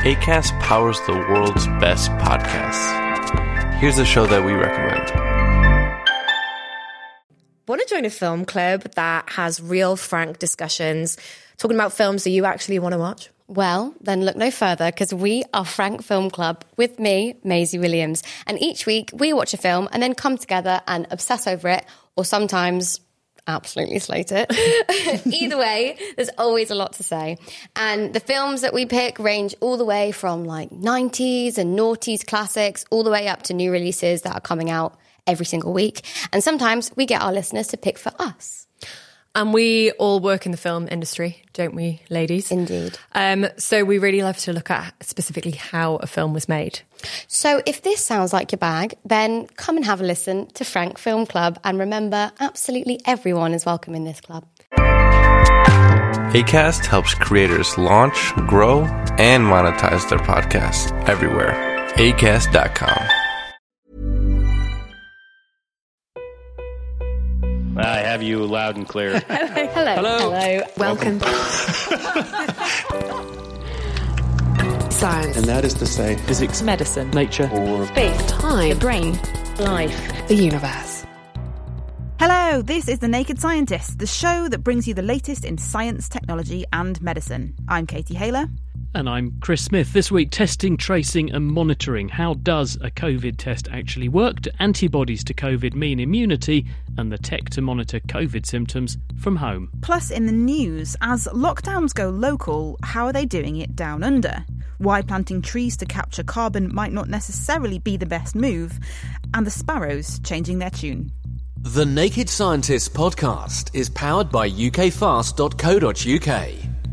Acast powers the world's best podcasts. Here's a show that we recommend. Want to join a film club that has real, frank discussions, talking about films that you actually want to watch? Well, then look no further, because we are Frank Film Club with me, Maisie Williams. And each week we watch a film and then come together and obsess over it, or sometimes absolutely slate it. Either way, there's always a lot to say. And the films that we pick range all the way from like 90s and noughties classics, all the way up to new releases that are coming out every single week. And sometimes we get our listeners to pick for us. And we all work in the film industry, don't we, ladies? Indeed. So we really love to look at specifically how a film was made. So if this sounds like your bag, then come and have a listen to Frank Film Club. And remember, absolutely everyone is welcome in this club. Acast helps creators launch, grow, and monetize their podcasts everywhere. Acast.com. I have you loud and clear. Hello. Welcome. Science. And that is to say, Physics. Medicine. Nature. or Space. Time. The brain. Life. The universe. Hello, this is The Naked Scientist, the show that brings you the latest in science, technology and medicine. I'm Katie Haylor. And I'm Chris Smith. This week, testing, tracing and monitoring. How does a COVID test actually work? Do antibodies to COVID mean immunity? And the tech to monitor COVID symptoms from home. Plus in the news, as lockdowns go local, how are they doing it down under? Why planting trees to capture carbon might not necessarily be the best move. And the sparrows changing their tune. The Naked Scientist podcast is powered by ukfast.co.uk.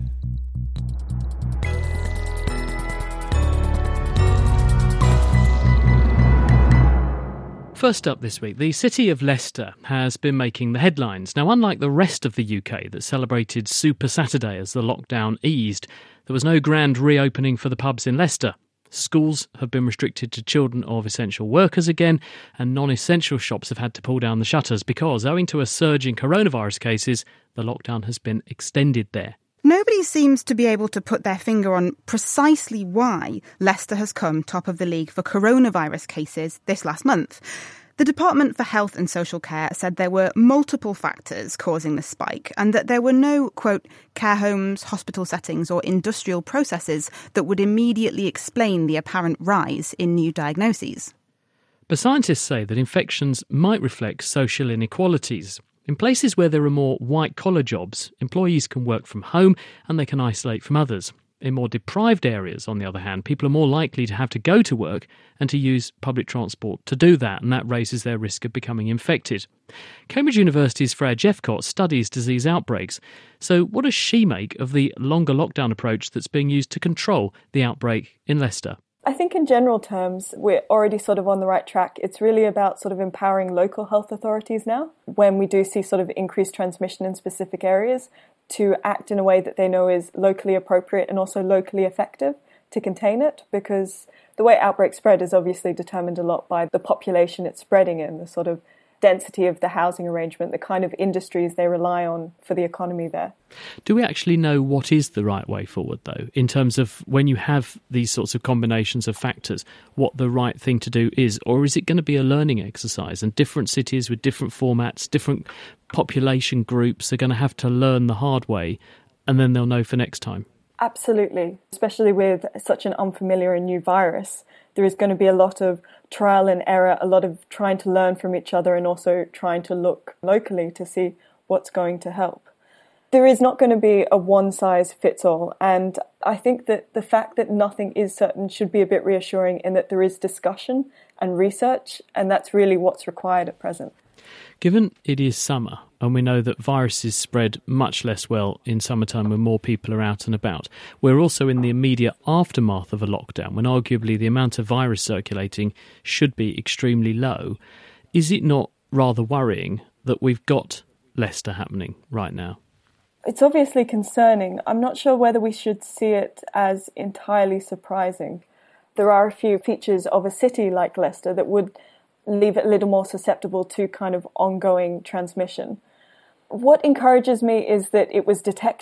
First up this week, the city of Leicester has been making the headlines. Now, unlike the rest of the UK that celebrated Super Saturday as the lockdown eased, there was no grand reopening for the pubs in Leicester. Schools have been restricted to children of essential workers again, and non-essential shops have had to pull down the shutters because, owing to a surge in coronavirus cases, the lockdown has been extended there. Nobody seems to be able to put their finger on precisely why Leicester has come top of the league for coronavirus cases this last month. The Department for Health and Social Care said there were multiple factors causing the spike and that there were no, quote, care homes, hospital settings or industrial processes that would immediately explain the apparent rise in new diagnoses. But scientists say that infections might reflect social inequalities. In places where there are more white-collar jobs, employees can work from home and they can isolate from others. In more deprived areas, on the other hand, people are more likely to have to go to work and to use public transport to do that, and that raises their risk of becoming infected. Cambridge University's Freya Jeffcott studies disease outbreaks. So what does she make of the longer lockdown approach that's being used to control the outbreak in Leicester? I think in general terms, we're already sort of on the right track. It's really about sort of empowering local health authorities now, when we do see sort of increased transmission in specific areas, to act in a way that they know is locally appropriate and also locally effective to contain it, because the way outbreaks spread is obviously determined a lot by the population it's spreading in, the sort of density of the housing arrangement, the kind of industries they rely on for the economy there. Do we actually know what is the right way forward, though, in terms of when you have these sorts of combinations of factors, what the right thing to do is? Or is it going to be a learning exercise and different cities with different formats, different population groups are going to have to learn the hard way and then they'll know for next time? Absolutely, especially with such an unfamiliar and new virus. There is going to be a lot of trial and error, a lot of trying to learn from each other and also trying to look locally to see what's going to help. There is not going to be a one-size-fits-all, and I think that the fact that nothing is certain should be a bit reassuring in that there is discussion and research, and that's really what's required at present. Given it is summer, and we know that viruses spread much less well in summertime when more people are out and about, we're also in the immediate aftermath of a lockdown, when arguably the amount of virus circulating should be extremely low. Is it not rather worrying that we've got Leicester happening right now? It's obviously concerning. I'm not sure whether we should see it as entirely surprising. There are a few features of a city like Leicester that would leave it a little more susceptible to kind of ongoing transmission. What encourages me is that it was detected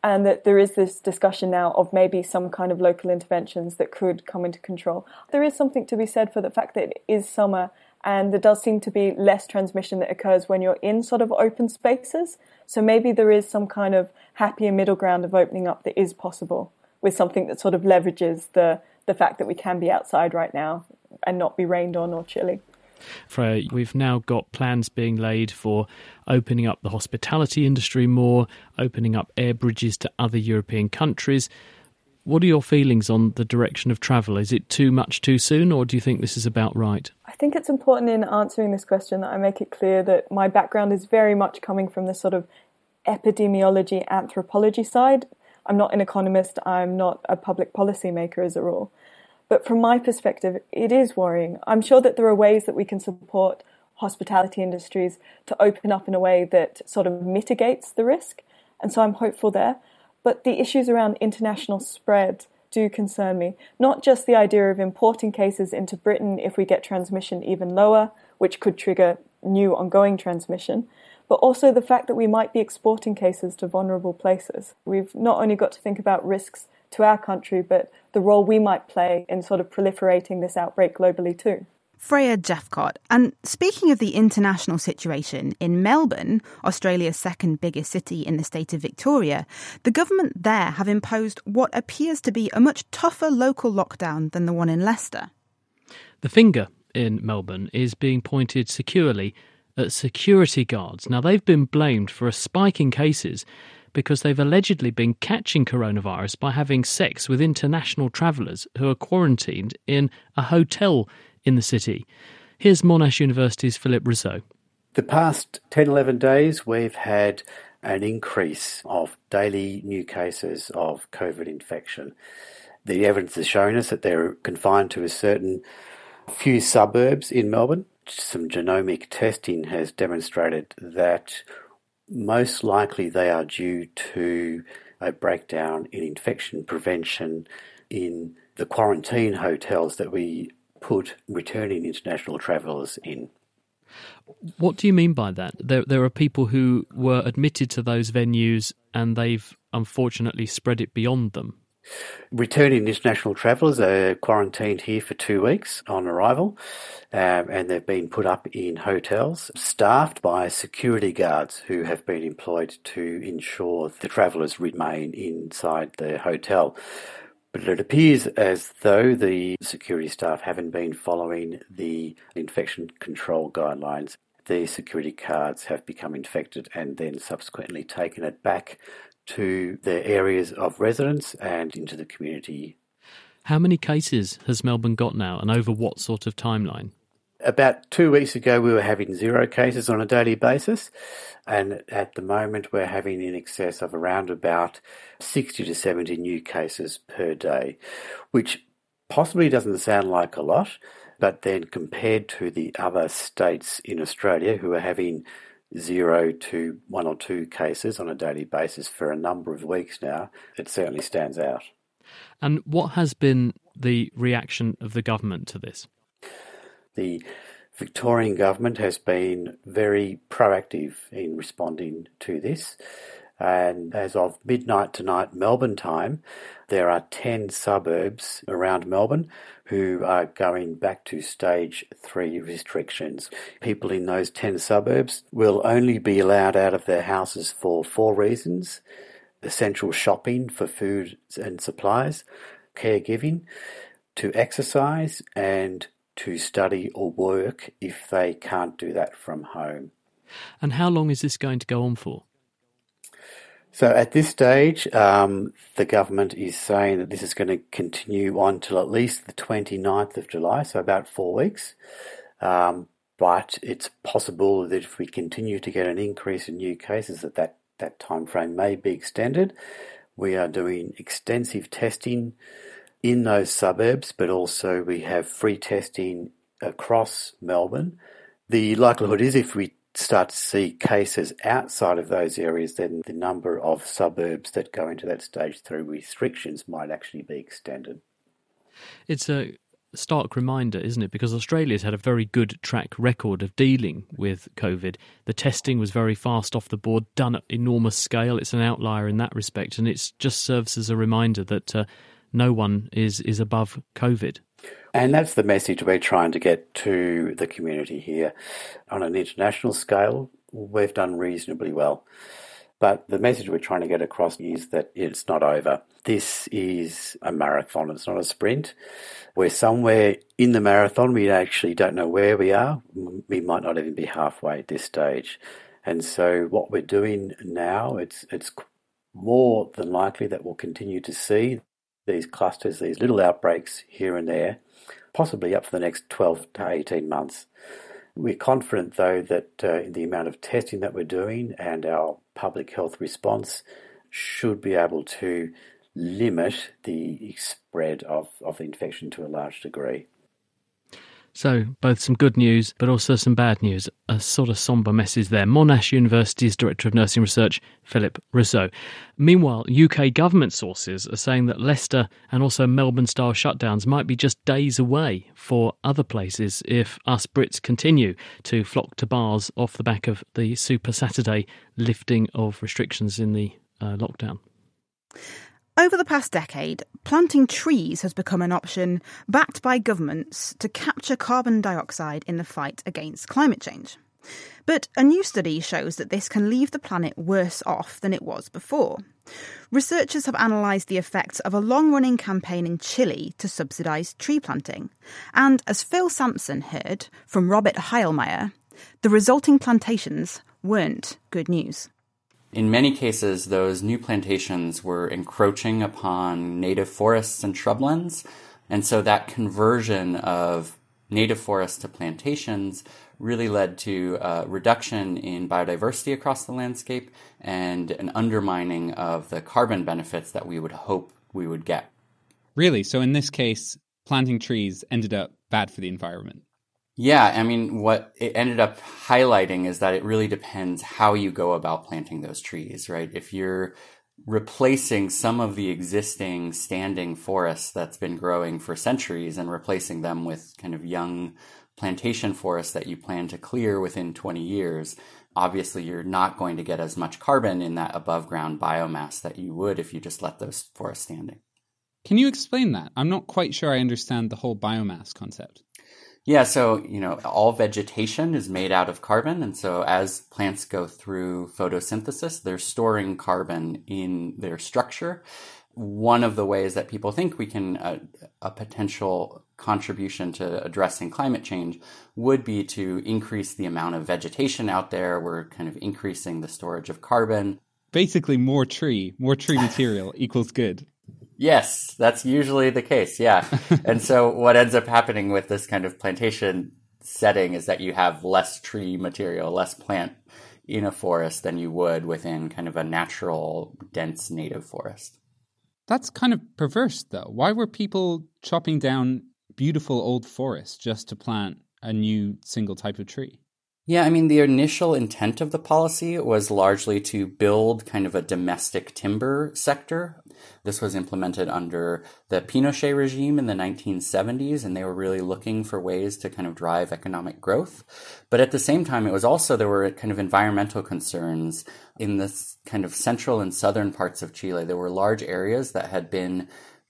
and that there is this discussion now of maybe some kind of local interventions that could come into control. There is something to be said for the fact that it is summer, and there does seem to be less transmission that occurs when you're in sort of open spaces. So maybe there is some kind of happier middle ground of opening up that is possible with something that sort of leverages the fact that we can be outside right now and not be rained on or chilly. Freya, we've now got plans being laid for opening up the hospitality industry more, opening up air bridges to other European countries. What are your feelings on the direction of travel? Is it too much too soon, or do you think this is about right? I think it's important in answering this question that I make it clear that my background is very much coming from the sort of epidemiology, anthropology side. I'm not an economist, I'm not a public policy maker as a rule. But from my perspective, it is worrying. I'm sure that there are ways that we can support hospitality industries to open up in a way that sort of mitigates the risk. And so I'm hopeful there. But the issues around international spread do concern me. Not just the idea of importing cases into Britain if we get transmission even lower, which could trigger new ongoing transmission, but also the fact that we might be exporting cases to vulnerable places. We've not only got to think about risks to our country, but the role we might play in sort of proliferating this outbreak globally too. Freya Jeffcott. And speaking of the international situation, in Melbourne, Australia's second biggest city in the state of Victoria, the government there have imposed what appears to be a much tougher local lockdown than the one in Leicester. The finger in Melbourne is being pointed securely at security guards. Now, they've been blamed for a spike in cases because they've allegedly been catching coronavirus by having sex with international travellers who are quarantined in a hotel in the city. Here's Monash University's Philip Rousseau. The past 10, 11 days, we've had an increase of daily new cases of COVID infection. The evidence has shown us that they're confined to a certain few suburbs in Melbourne. Some genomic testing has demonstrated that most likely they are due to a breakdown in infection prevention in the quarantine hotels that we put returning international travellers in. What do you mean by that? There are people who were admitted to those venues and they've unfortunately spread it beyond them. Returning international travellers are quarantined here for 2 weeks on arrival, and they've been put up in hotels staffed by security guards who have been employed to ensure the travellers remain inside the hotel. But it appears as though the security staff haven't been following the infection control guidelines. The security guards have become infected and then subsequently taken it back to their areas of residence and into the community. How many cases has Melbourne got now, and over what sort of timeline? About 2 weeks ago, we were having 0 cases on a daily basis, and at the moment we're having in excess of around about 60 to 70 new cases per day, which possibly doesn't sound like a lot, but then compared to the other states in Australia who are having 0 to 1 or 2 cases on a daily basis for a number of weeks now, it certainly stands out. And what has been the reaction of the government to this? The Victorian government has been very proactive in responding to this. And as of midnight tonight Melbourne time, there are 10 suburbs around Melbourne who are going back to stage 3 restrictions. People in those 10 suburbs will only be allowed out of their houses for 4 reasons: essential shopping for food and supplies, caregiving, to exercise, and to study or work if they can't do that from home. And how long is this going to go on for? So at this stage, the government is saying that this is going to continue on till at least the 29th of July, so about 4 weeks. But it's possible that if we continue to get an increase in new cases, that time frame may be extended. We are doing extensive testing in those suburbs, but also we have free testing across Melbourne. The likelihood is if we start to see cases outside of those areas, then the number of suburbs that go into that stage 3 restrictions might actually be extended. It's a stark reminder, isn't it? Because Australia's had a very good track record of dealing with COVID. The testing was very fast off the board, done at enormous scale. It's an outlier in that respect, and it just serves as a reminder that no one is above COVID. And that's the message we're trying to get to the community here. On an international scale, we've done reasonably well. But the message we're trying to get across is that it's not over. This is a marathon, it's not a sprint. We're somewhere in the marathon, we actually don't know where we are. We might not even be halfway at this stage. And so what we're doing now, it's more than likely that we'll continue to see these clusters, these little outbreaks here and there, possibly up for the next 12 to 18 months. We're confident, though, that the amount of testing that we're doing and our public health response should be able to limit the spread of the infection to a large degree. So, both some good news, but also some bad news. A sort of sombre message there. Monash University's Director of Nursing Research, Philip Rousseau. Meanwhile, UK government sources are saying that Leicester and also Melbourne-style shutdowns might be just days away for other places if us Brits continue to flock to bars off the back of the Super Saturday lifting of restrictions in the lockdown. Over the past decade, planting trees has become an option backed by governments to capture carbon dioxide in the fight against climate change. But a new study shows that this can leave the planet worse off than it was before. Researchers have analysed the effects of a long-running campaign in Chile to subsidise tree planting. And as Phil Sampson heard from Robert Heilmeyer, the resulting plantations weren't good news. In many cases, those new plantations were encroaching upon native forests and shrublands, and so that conversion of native forests to plantations really led to a reduction in biodiversity across the landscape and an undermining of the carbon benefits that we would hope we would get. Really? So in this case, planting trees ended up bad for the environment? Yeah, I mean, what it ended up highlighting is that it really depends how you go about planting those trees, right? If you're replacing some of the existing standing forests that's been growing for centuries and replacing them with kind of young plantation forests that you plan to clear within 20 years, obviously you're not going to get as much carbon in that above ground biomass that you would if you just let those forests standing. Can you explain that? I'm not quite sure I understand the whole biomass concept. Yeah, so, all vegetation is made out of carbon. And so as plants go through photosynthesis, they're storing carbon in their structure. One of the ways that people think we can, a potential contribution to addressing climate change would be to increase the amount of vegetation out there. We're kind of increasing the storage of carbon. Basically, more tree material equals good. Yes, that's usually the case, yeah. And so what ends up happening with this kind of plantation setting is that you have less tree material, less plant in a forest than you would within kind of a natural, dense native forest. That's kind of perverse, though. Why were people chopping down beautiful old forests just to plant a new single type of tree? Yeah, I mean, the initial intent of the policy was largely to build kind of a domestic timber sector. This was implemented under the Pinochet regime in the 1970s, and they were really looking for ways to kind of drive economic growth. But at the same time, there were kind of environmental concerns in this kind of central and southern parts of Chile. There were large areas that had been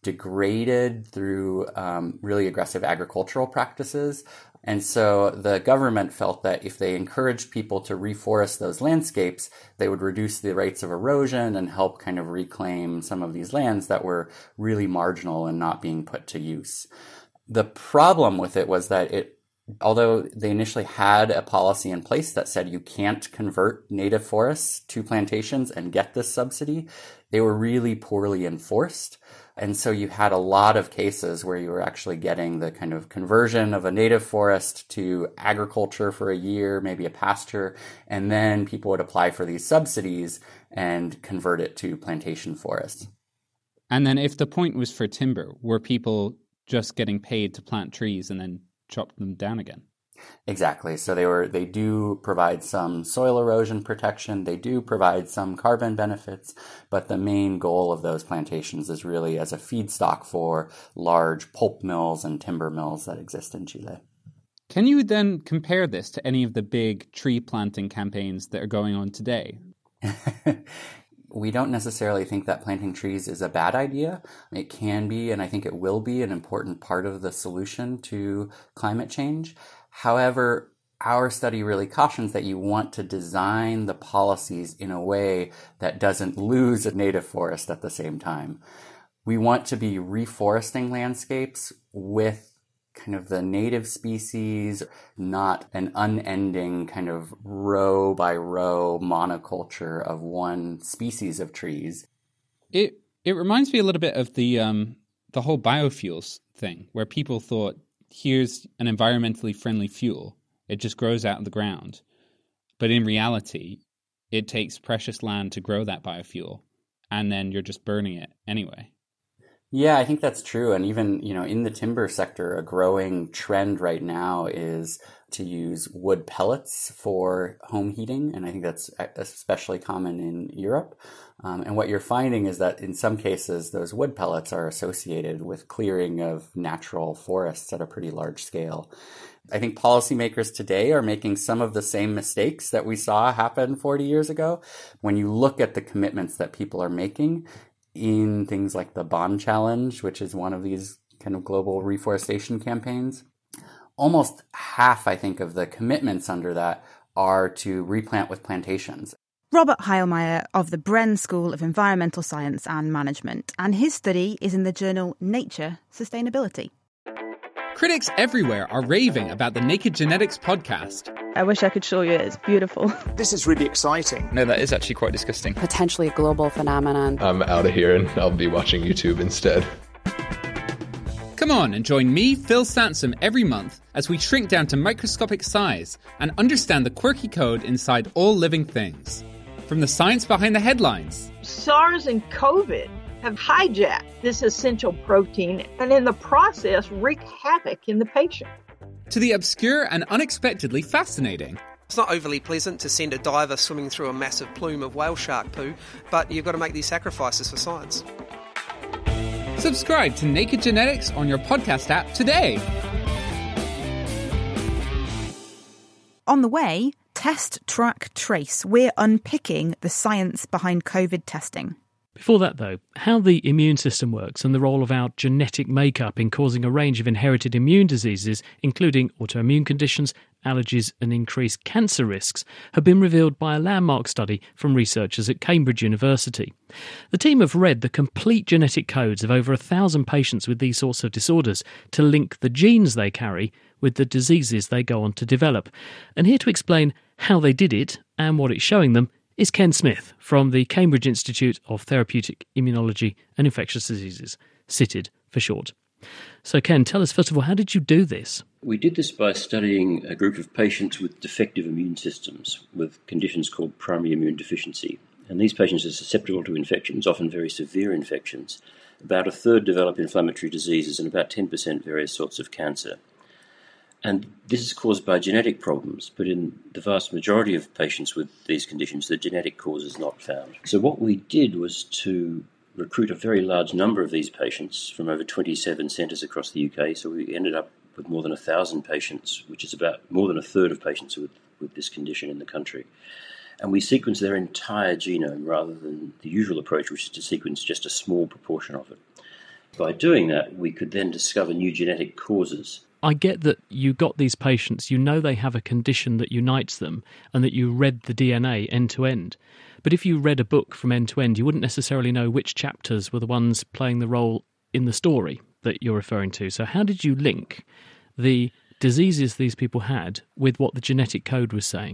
degraded through really aggressive agricultural practices. And so the government felt that if they encouraged people to reforest those landscapes, they would reduce the rates of erosion and help kind of reclaim some of these lands that were really marginal and not being put to use. The problem with it was that although they initially had a policy in place that said you can't convert native forests to plantations and get this subsidy, they were really poorly enforced. And so you had a lot of cases where you were actually getting the kind of conversion of a native forest to agriculture for a year, maybe a pasture, and then people would apply for these subsidies and convert it to plantation forests. And then if the point was for timber, were people just getting paid to plant trees and then chop them down again? Exactly. So they do provide some soil erosion protection. They do provide some carbon benefits, but the main goal of those plantations is really as a feedstock for large pulp mills and timber mills that exist in Chile. Can you then compare this to any of the big tree planting campaigns that are going on today? We don't necessarily think that planting trees is a bad idea. It can be, and I think it will be, an important part of the solution to climate change. However, our study really cautions that you want to design the policies in a way that doesn't lose a native forest at the same time. We want to be reforesting landscapes with kind of the native species, not an unending kind of row by row monoculture of one species of trees. It reminds me a little bit of the whole biofuels thing, where people thought, here's an environmentally friendly fuel. It just grows out of the ground. But in reality, it takes precious land to grow that biofuel, and then you're just burning it anyway. Yeah, I think that's true. And even, in the timber sector, a growing trend right now is to use wood pellets for home heating. And I think that's especially common in Europe. And what you're finding is that in some cases, those wood pellets are associated with clearing of natural forests at a pretty large scale. I think policymakers today are making some of the same mistakes that we saw happen 40 years ago. When you look at the commitments that people are making, in things like the Bond Challenge, which is one of these kind of global reforestation campaigns, almost half, I think, of the commitments under that are to replant with plantations. Robert Heilmeyer of the Bren School of Environmental Science and Management, and his study is in the journal Nature Sustainability. Critics everywhere are raving about the Naked Genetics podcast. I wish I could show you it. It's beautiful. This is really exciting. No, that is actually quite disgusting. Potentially a global phenomenon. I'm out of here and I'll be watching YouTube instead. Come on and join me, Phil Sansom, every month as we shrink down to microscopic size and understand the quirky code inside all living things. From the science behind the headlines. SARS and COVID have hijacked this essential protein and in the process wreak havoc in the patient. To the obscure and unexpectedly fascinating. It's not overly pleasant to send a diver swimming through a massive plume of whale shark poo, but you've got to make these sacrifices for science. Subscribe to Naked Genetics on your podcast app today. On the way, Test, Track, Trace. We're unpicking the science behind COVID testing. Before that, though, how the immune system works and the role of our genetic makeup in causing a range of inherited immune diseases, including autoimmune conditions, allergies and increased cancer risks, have been revealed by a landmark study from researchers at Cambridge University. The team have read the complete genetic codes of over 1,000 patients with these sorts of disorders to link the genes they carry with the diseases they go on to develop. And here to explain how they did it and what it's showing them is Ken Smith from the Cambridge Institute of Therapeutic Immunology and Infectious Diseases, CITID for short. So Ken, tell us first of all, how did you do this? We did this by studying a group of patients with defective immune systems with conditions called primary immune deficiency. And these patients are susceptible to infections, often very severe infections. About a third develop inflammatory diseases and about 10% various sorts of cancer. And this is caused by genetic problems, but in the vast majority of patients with these conditions, the genetic cause is not found. So what we did was to recruit a very large number of these patients from over 27 centres across the UK. So we ended up with more than 1,000 patients, which is about more than a third of patients with this condition in the country. And we sequenced their entire genome rather than the usual approach, which is to sequence just a small proportion of it. By doing that, we could then discover new genetic causes. I get that you got these patients, you know they have a condition that unites them and that you read the DNA end to end. But if you read a book from end to end, you wouldn't necessarily know which chapters were the ones playing the role in the story that you're referring to. So how did you link the diseases these people had with what the genetic code was saying?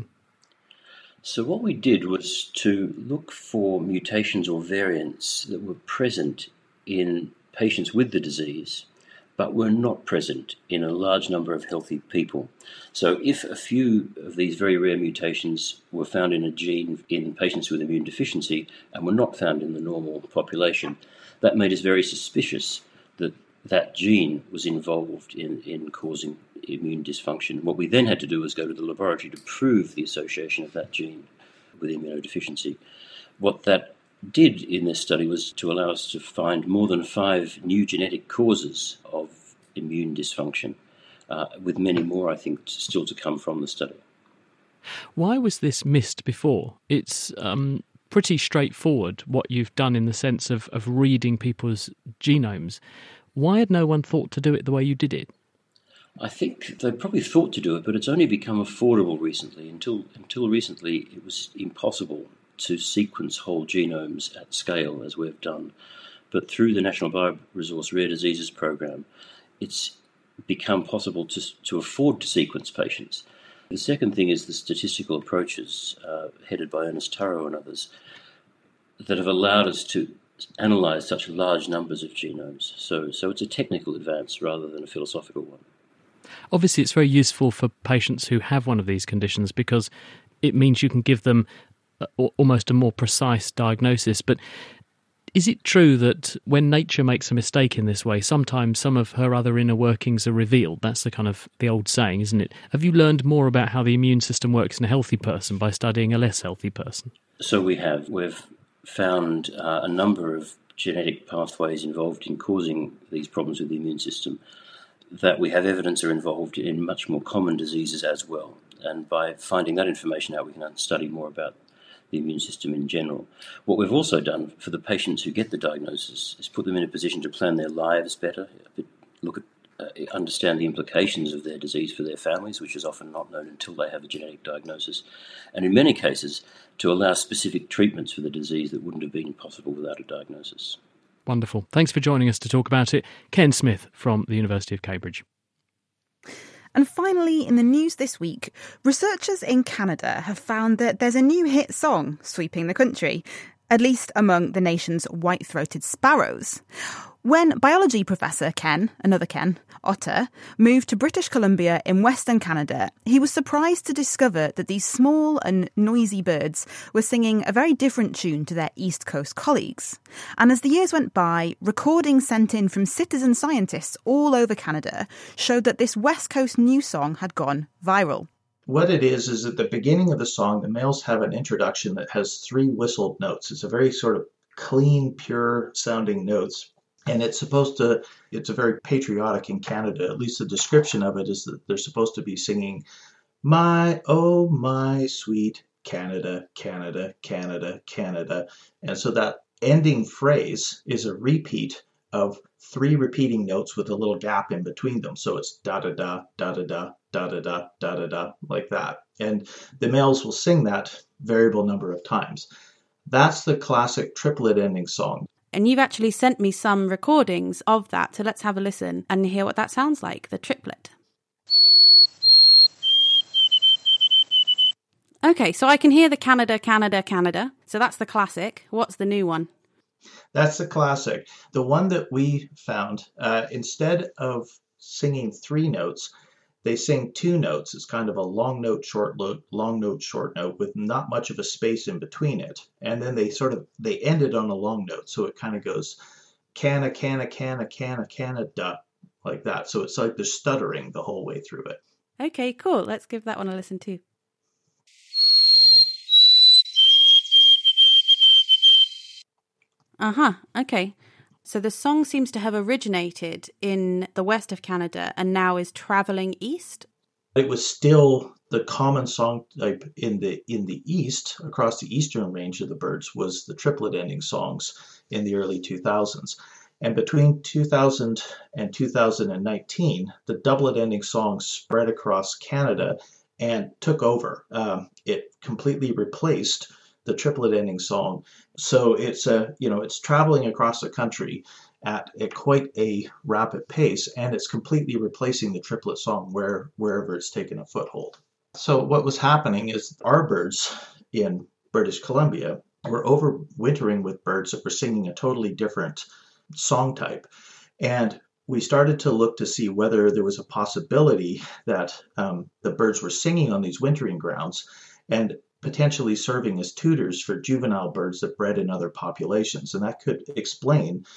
So what we did was to look for mutations or variants that were present in patients with the disease, but were not present in a large number of healthy people. So if a few of these very rare mutations were found in a gene in patients with immune deficiency and were not found in the normal population, that made us very suspicious that that gene was involved in causing immune dysfunction. What we then had to do was go to the laboratory to prove the association of that gene with immunodeficiency. What that did in this study was to allow us to find more than 5 new genetic causes of immune dysfunction, with many more, I think, still to come from the study. Why was this missed before? It's pretty straightforward what you've done in the sense of reading people's genomes. Why had no one thought to do it the way you did it? I think they probably thought to do it, but it's only become affordable recently. Until recently, it was impossible to sequence whole genomes at scale, as we've done. But through the National Bioresource Rare Diseases Program, it's become possible to afford to sequence patients. The second thing is the statistical approaches, headed by Ernest Turrow and others, that have allowed us to analyse such large numbers of genomes. So it's a technical advance rather than a philosophical one. Obviously, it's very useful for patients who have one of these conditions because it means you can give them almost a more precise diagnosis. But is it true that when nature makes a mistake in this way, sometimes some of her other inner workings are revealed? That's the old saying, isn't it? Have you learned more about how the immune system works in a healthy person by studying a less healthy person? So we've found a number of genetic pathways involved in causing these problems with the immune system that we have evidence are involved in much more common diseases as well. And by finding that information out, we can study more about the immune system in general. What we've also done for the patients who get the diagnosis is put them in a position to plan their lives better, look at, understand the implications of their disease for their families, which is often not known until they have a genetic diagnosis, and in many cases to allow specific treatments for the disease that wouldn't have been possible without a diagnosis. Wonderful. Thanks for joining us to talk about it. Ken Smith from the University of Cambridge. And finally, in the news this week, researchers in Canada have found that there's a new hit song sweeping the country, at least among the nation's white-throated sparrows. When biology professor another Ken, Otter, moved to British Columbia in Western Canada, he was surprised to discover that these small and noisy birds were singing a very different tune to their East Coast colleagues. And as the years went by, recordings sent in from citizen scientists all over Canada showed that this West Coast new song had gone viral. What it is at the beginning of the song, the males have an introduction that has 3 whistled notes. It's a very sort of clean, pure sounding notes. And it's a very patriotic in Canada. At least the description of it is that they're supposed to be singing, "My, oh, my sweet Canada, Canada, Canada, Canada." And so that ending phrase is a repeat of 3 repeating notes with a little gap in between them. So it's da-da-da, da-da-da, da-da-da, da-da-da, like that. And the males will sing that variable number of times. That's the classic triplet ending song. And you've actually sent me some recordings of that, so let's have a listen and hear what that sounds like, the triplet. Okay, so I can hear the Canada, Canada, Canada. So that's the classic. What's the new one? That's the classic. The one that we found, instead of singing 3 notes, they sing 2 notes. It's kind of a long note, short note, long note, short note with not much of a space in between it. And then they end it on a long note. So it kind of goes canna, canna, canna, canna, Canada, like that. So it's like they're stuttering the whole way through it. Okay, cool. Let's give that one a listen too. Okay. So the song seems to have originated in the west of Canada and now is travelling east. It was still the common song type in the east, across the eastern range of the birds, was the triplet ending songs in the early 2000s. And between 2000 and 2019, the doublet ending songs spread across Canada and took over. It completely replaced the triplet ending song. So it's traveling across the country at quite a rapid pace, and it's completely replacing the triplet song wherever it's taken a foothold. So what was happening is our birds in British Columbia were overwintering with birds that were singing a totally different song type. And we started to look to see whether there was a possibility that the birds were singing on these wintering grounds and potentially serving as tutors for juvenile birds that bred in other populations. And that could explain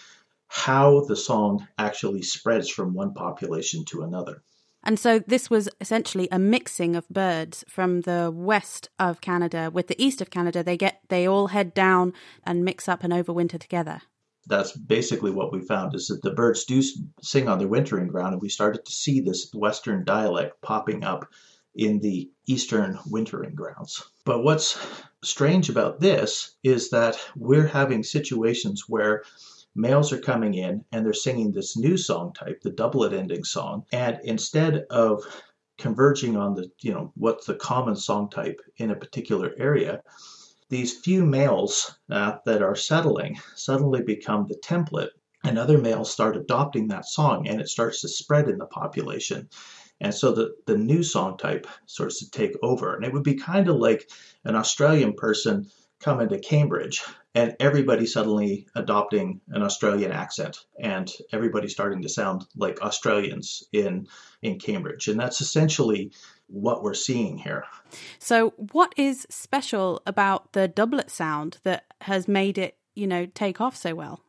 how the song actually spreads from one population to another. And so this was essentially a mixing of birds from the west of Canada with the east of Canada. They all head down and mix up and overwinter together. That's basically what we found, is that the birds do sing on their wintering ground, and we started to see this western dialect popping up in the eastern wintering grounds. But what's strange about this is that we're having situations where males are coming in and they're singing this new song type, the doublet ending song, and instead of converging on the, what's the common song type in a particular area, these few males that are settling suddenly become the template, and other males start adopting that song, and it starts to spread in the population. And so the new song type starts to take over. And it would be kind of like an Australian person coming to Cambridge and everybody suddenly adopting an Australian accent and everybody starting to sound like Australians in Cambridge. And that's essentially what we're seeing here. So what is special about the doublet sound that has made it, take off so well?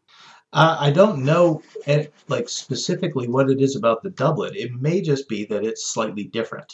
I don't know specifically what it is about the doublet. It may just be that it's slightly different.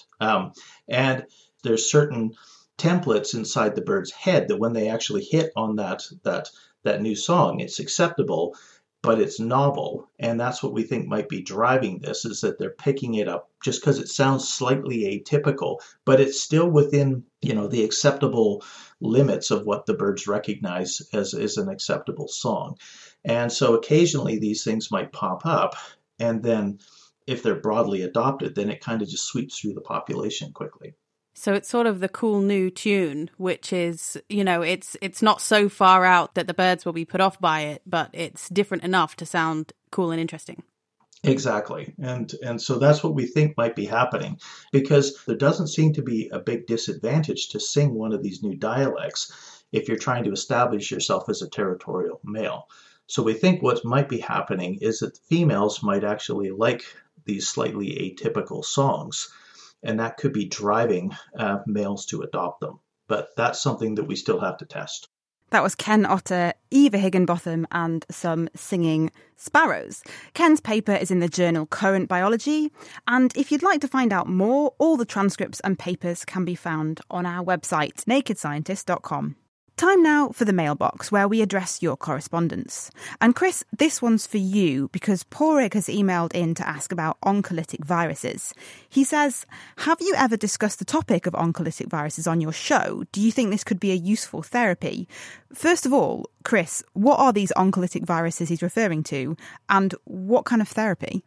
And there's certain templates inside the bird's head that when they actually hit on that new song, it's acceptable, but it's novel. And that's what we think might be driving this, is that they're picking it up just because it sounds slightly atypical, but it's still within, the acceptable limits of what the birds recognize as an acceptable song. And so occasionally these things might pop up, and then if they're broadly adopted, then it kind of just sweeps through the population quickly. So it's sort of the cool new tune, which is, it's not so far out that the birds will be put off by it, but it's different enough to sound cool and interesting. Exactly. And so that's what we think might be happening, because there doesn't seem to be a big disadvantage to sing one of these new dialects if you're trying to establish yourself as a territorial male. So we think what might be happening is that females might actually like these slightly atypical songs, and that could be driving males to adopt them. But that's something that we still have to test. That was Ken Otter, Eva Higginbotham, and some singing sparrows. Ken's paper is in the journal Current Biology, and if you'd like to find out more, all the transcripts and papers can be found on our website, nakedscientist.com. Time now for the mailbox, where we address your correspondence. And Chris, this one's for you, because Porrig has emailed in to ask about oncolytic viruses. He says, have you ever discussed the topic of oncolytic viruses on your show? Do you think this could be a useful therapy? First of all, Chris, what are these oncolytic viruses he's referring to, and what kind of therapy?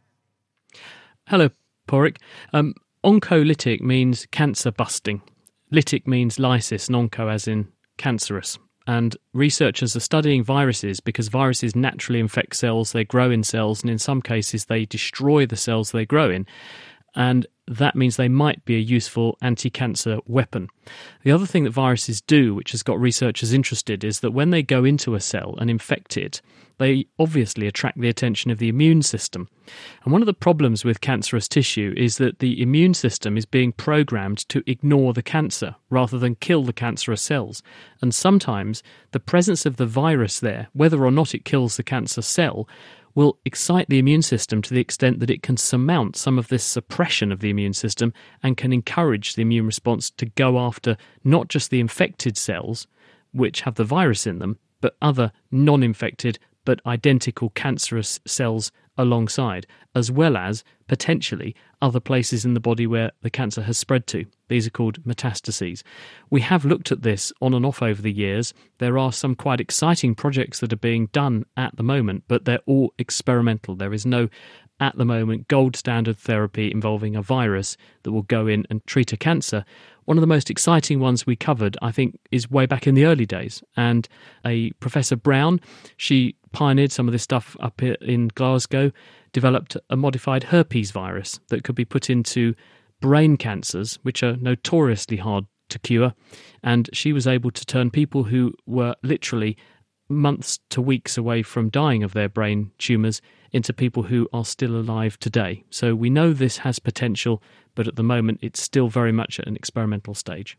Hello, Porrig. Oncolytic means cancer busting. Lytic means lysis, and onco as in cancerous. And researchers are studying viruses because viruses naturally infect cells, they grow in cells, and in some cases they destroy the cells they grow in. And that means they might be a useful anti-cancer weapon. The other thing that viruses do, which has got researchers interested, is that when they go into a cell and infect it, they obviously attract the attention of the immune system. And one of the problems with cancerous tissue is that the immune system is being programmed to ignore the cancer rather than kill the cancerous cells. And sometimes the presence of the virus there, whether or not it kills the cancer cell, will excite the immune system to the extent that it can surmount some of this suppression of the immune system and can encourage the immune response to go after not just the infected cells, which have the virus in them, but other non-infected but identical cancerous cells alongside, as well as potentially other places in the body where the cancer has spread to. These are called metastases. We have looked at this on and off over the years. There are some quite exciting projects that are being done at the moment, but they're all experimental. There is no, at the moment, gold standard therapy involving a virus that will go in and treat a cancer. One of the most exciting ones we covered, I think, is way back in the early days. And a Professor Brown, she pioneered some of this stuff up in Glasgow, developed a modified herpes virus that could be put into brain cancers, which are notoriously hard to cure. And she was able to turn people who were literally months to weeks away from dying of their brain tumours into people who are still alive today. So we know this has potential, but at the moment it's still very much at an experimental stage.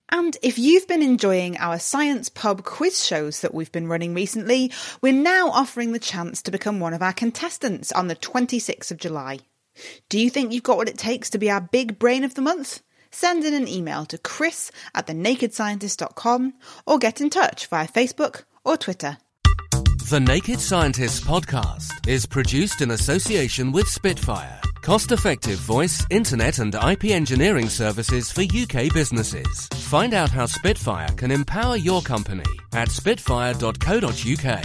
And if you've been enjoying our Science Pub quiz shows that we've been running recently, we're now offering the chance to become one of our contestants on the 26th of July. Do you think you've got what it takes to be our big brain of the month? Send in an email to chris@thenakedscientist.com or get in touch via Facebook or Twitter. The Naked Scientists podcast is produced in association with Spitfire, cost-effective voice, internet and IP engineering services for UK businesses. Find out how Spitfire can empower your company at spitfire.co.uk.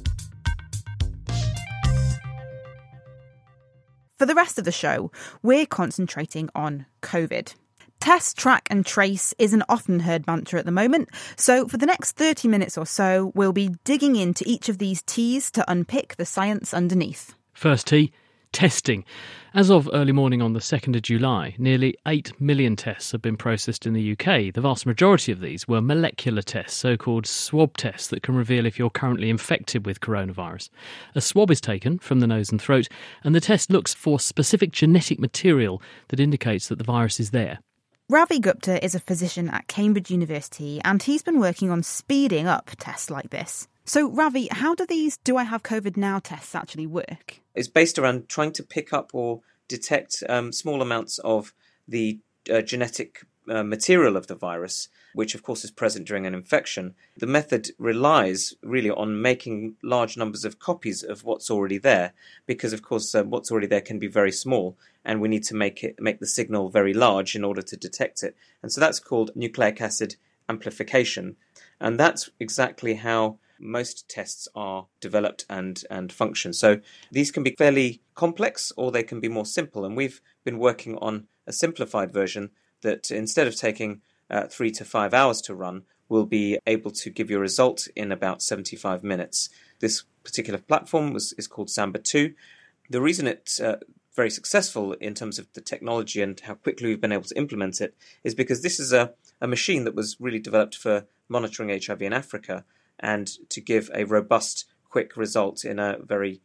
For the rest of the show, we're concentrating on COVID. Test, track and trace is an often heard mantra at the moment, so for the next 30 minutes or so, we'll be digging into each of these T's to unpick the science underneath. First T, testing. As of early morning on the 2nd of July, nearly 8 million tests have been processed in the UK. The vast majority of these were molecular tests, so-called swab tests that can reveal if you're currently infected with coronavirus. A swab is taken from the nose and throat, and the test looks for specific genetic material that indicates that the virus is there. Ravi Gupta is a physician at Cambridge University, and he's been working on speeding up tests like this. So, Ravi, how do these Do I Have COVID Now tests actually work? It's based around trying to pick up or detect small amounts of the genetic material of the virus, which of course is present during an infection. The method relies really on making large numbers of copies of what's already there, because of course what's already there can be very small, and we need to make the signal very large in order to detect it. And so that's called nucleic acid amplification. And that's exactly how most tests are developed and function. So these can be fairly complex or they can be more simple. And we've been working on a simplified version that instead of taking 3 to 5 hours to run, will be able to give you a result in about 75 minutes. This particular platform is called Samba 2. The reason it's very successful in terms of the technology and how quickly we've been able to implement it is because this is a machine that was really developed for monitoring HIV in Africa and to give a robust, quick result in a very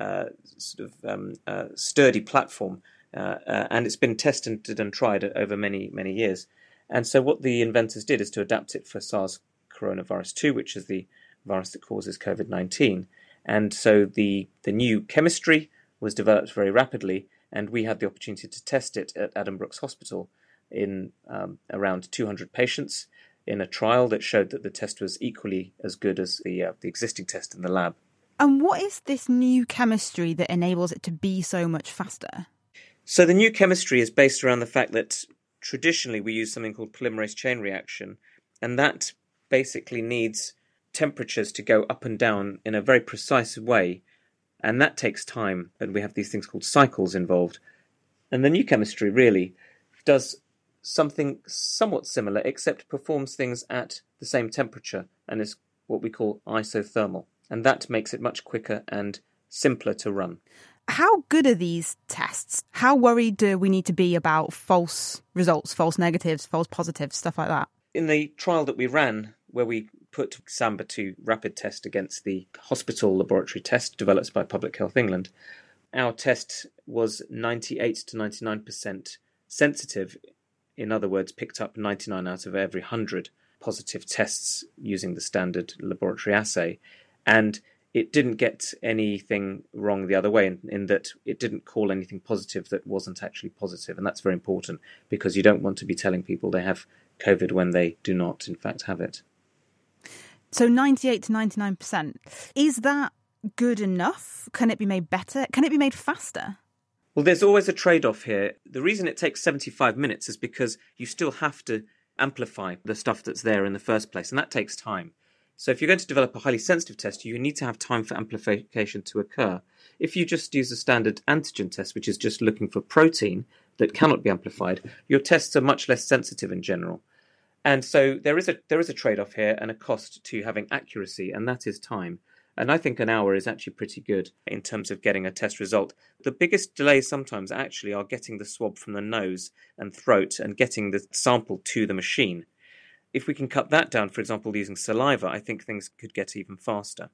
sturdy platform. And it's been tested and tried over many, many years. And so what the inventors did is to adapt it for SARS coronavirus 2, which is the virus that causes COVID-19. And so the new chemistry was developed very rapidly, and we had the opportunity to test it at Adam Brooks Hospital in around 200 patients in a trial that showed that the test was equally as good as the existing test in the lab. And what is this new chemistry that enables it to be so much faster? So the new chemistry is based around the fact that traditionally we use something called polymerase chain reaction, and that basically needs temperatures to go up and down in a very precise way, and that takes time, and we have these things called cycles involved. And the new chemistry really does something somewhat similar, except performs things at the same temperature and is what we call isothermal, and that makes it much quicker and simpler to run. How good are these tests? How worried do we need to be about false results, false negatives, false positives, stuff like that? In the trial that we ran, where we put Samba 2 rapid test against the hospital laboratory test developed by Public Health England, our test was 98 to 99% sensitive. In other words, picked up 99 out of every 100 positive tests using the standard laboratory assay. And it didn't get anything wrong the other way in that it didn't call anything positive that wasn't actually positive. And that's very important because you don't want to be telling people they have COVID when they do not, in fact, have it. So 98 to 99%. Is that good enough? Can it be made better? Can it be made faster? Well, there's always a trade-off here. The reason it takes 75 minutes is because you still have to amplify the stuff that's there in the first place, and that takes time. So if you're going to develop a highly sensitive test, you need to have time for amplification to occur. If you just use a standard antigen test, which is just looking for protein that cannot be amplified, your tests are much less sensitive in general. And so there is a trade-off here and a cost to having accuracy, and that is time. And I think an hour is actually pretty good in terms of getting a test result. The biggest delays sometimes actually are getting the swab from the nose and throat and getting the sample to the machine. If we can cut that down, for example, using saliva, I think things could get even faster.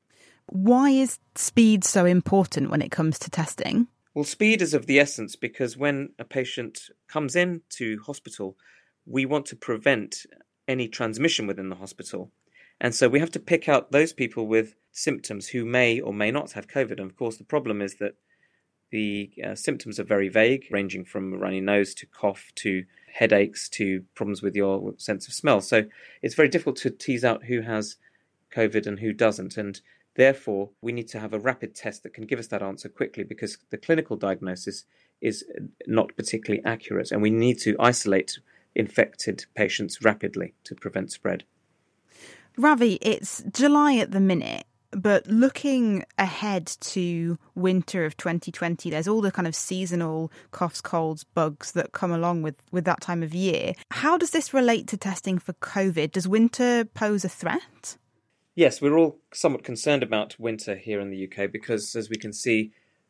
Why is speed so important when it comes to testing? Well, speed is of the essence because when a patient comes in to hospital, we want to prevent any transmission within the hospital. And so we have to pick out those people with symptoms who may or may not have COVID. And of course, the problem is that the symptoms are very vague, ranging from a runny nose to cough to headaches to problems with your sense of smell. So it's very difficult to tease out who has COVID and who doesn't. And therefore, we need to have a rapid test that can give us that answer quickly, because the clinical diagnosis is not particularly accurate. And we need to isolate infected patients rapidly to prevent spread. Ravi, it's July at the minute, but looking ahead to winter of 2020, there's all the kind of seasonal coughs, colds, bugs that come along with that time of year. How does this relate to testing for COVID? Does winter pose a threat? Yes, we're all somewhat concerned about winter here in the UK because, as we can see,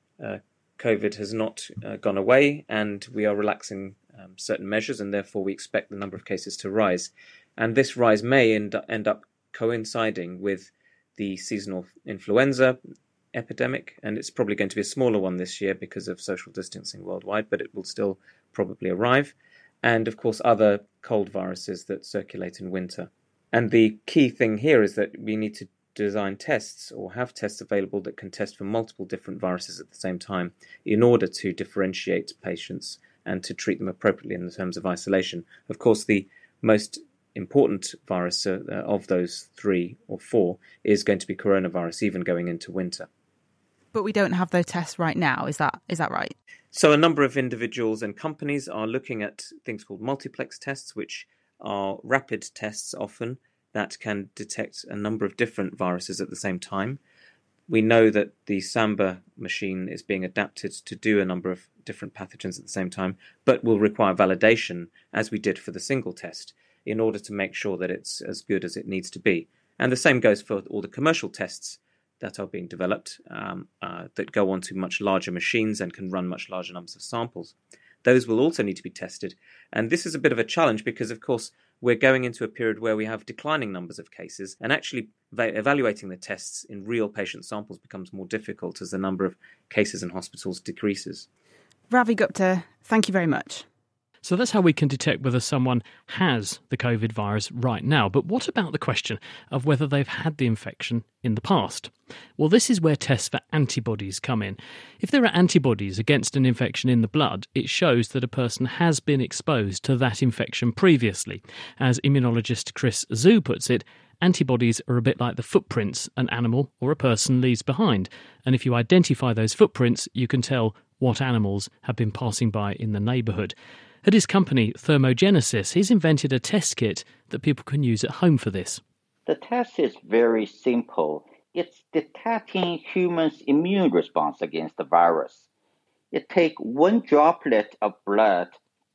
COVID has not gone away, and we are relaxing certain measures, and therefore we expect the number of cases to rise. And this rise may end up coinciding with the seasonal influenza epidemic, and it's probably going to be a smaller one this year because of social distancing worldwide, but it will still probably arrive. And of course, other cold viruses that circulate in winter. And the key thing here is that we need to design tests or have tests available that can test for multiple different viruses at the same time in order to differentiate patients and to treat them appropriately in terms of isolation. Of course, the most important virus of those 3 or 4 is going to be coronavirus, even going into winter. But we don't have those tests right now, is that right? So a number of individuals and companies are looking at things called multiplex tests, which are rapid tests often that can detect a number of different viruses at the same time. We know that the Samba machine is being adapted to do a number of different pathogens at the same time, but will require validation, as we did for the single test, in order to make sure that it's as good as it needs to be. And the same goes for all the commercial tests that are being developed that go onto much larger machines and can run much larger numbers of samples. Those will also need to be tested. And this is a bit of a challenge because, of course, we're going into a period where we have declining numbers of cases, and actually evaluating the tests in real patient samples becomes more difficult as the number of cases in hospitals decreases. Ravi Gupta, thank you very much. So that's how we can detect whether someone has the COVID virus right now. But what about the question of whether they've had the infection in the past? Well, this is where tests for antibodies come in. If there are antibodies against an infection in the blood, it shows that a person has been exposed to that infection previously. As immunologist Chris Zhu puts it, antibodies are a bit like the footprints an animal or a person leaves behind. And if you identify those footprints, you can tell what animals have been passing by in the neighbourhood. At his company, Thermogenesis, he's invented a test kit that people can use at home for this. The test is very simple. It's detecting humans' immune response against the virus. It takes 1 droplet of blood,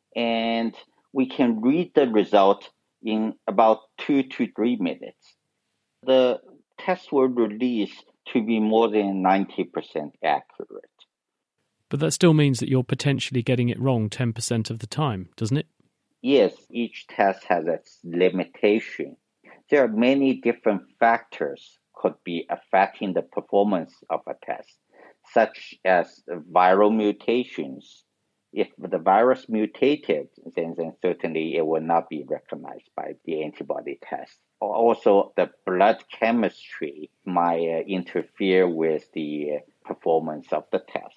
and we can read the result in about 2 to 3 minutes. The test will release to be more than 90% accurate. But that still means that you're potentially getting it wrong 10% of the time, doesn't it? Yes, each test has its limitation. There are many different factors could be affecting the performance of a test, such as viral mutations. If the virus mutated, then certainly it will not be recognized by the antibody test. Also, the blood chemistry might interfere with the performance of the test.